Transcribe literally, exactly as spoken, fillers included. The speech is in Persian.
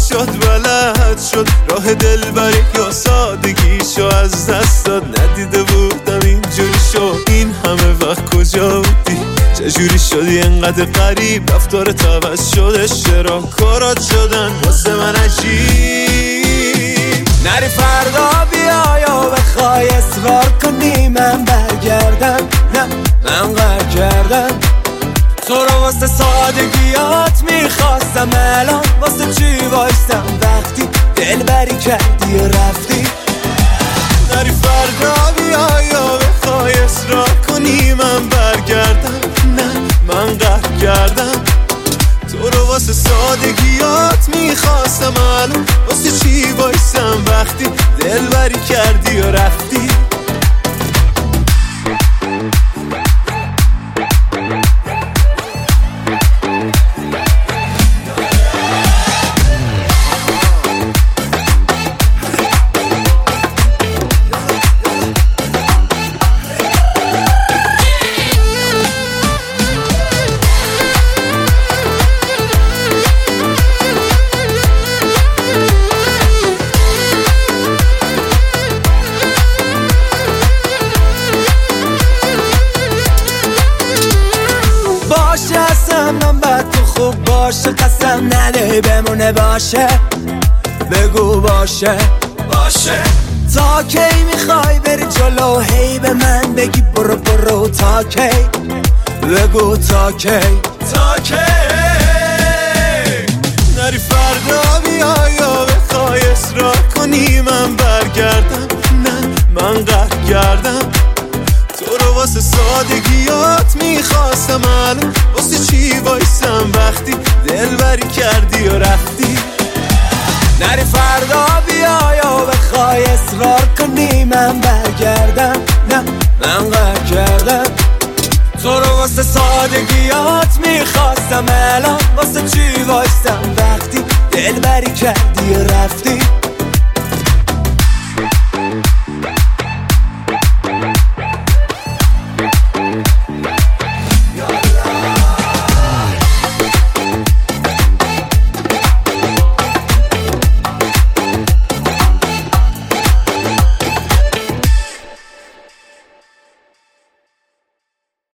چشات بلد شد راه دلبری یا سادگیشو از دست داد. ندیده بودم اینجوری شد این همه وقت کجا بودی؟ چجوری شدی انقدر غریب؟ رفتارت عوض شده، چرا کارات شدن واسه من عجیب؟ نری فردا بیا یا بخوای اصرار کنی من برگردم، نه من قهر کردم تو رو واسه سادگیات میخواستم، الان واسه چی وایستم وقتی دلبری کردی و رفتی؟ نری فردا بیا یا بخوای اصرار کنی من برگردم، نه من قهر کردم تو رو واسه سادگیات میخواستم، الان واسه چی وایستم وقتی دلبری کردی و رفتی؟ من بد تو خوب باشه قسم نده بمونه باشه، بگو باشه باشه. تا کی میخوای بری جلو هی به من بگی برو برو؟ تا کی بگو تا کی تا کی؟ نری فردا بیا یا بخوای اصرار کنی من برگردم، نه من قهر کردم تو رو واسه سادگیات میخواستم، الان واسه چی وایستم وقتی دلبری کردی و رفتی؟ نری فردا بیا یا بخوای اصرار کنی من برگردم، نه من قهر کردم تو رو واسه سادگیات میخواستم، الان واسه چی وایستم وقتی دلبری کردی و رفتی؟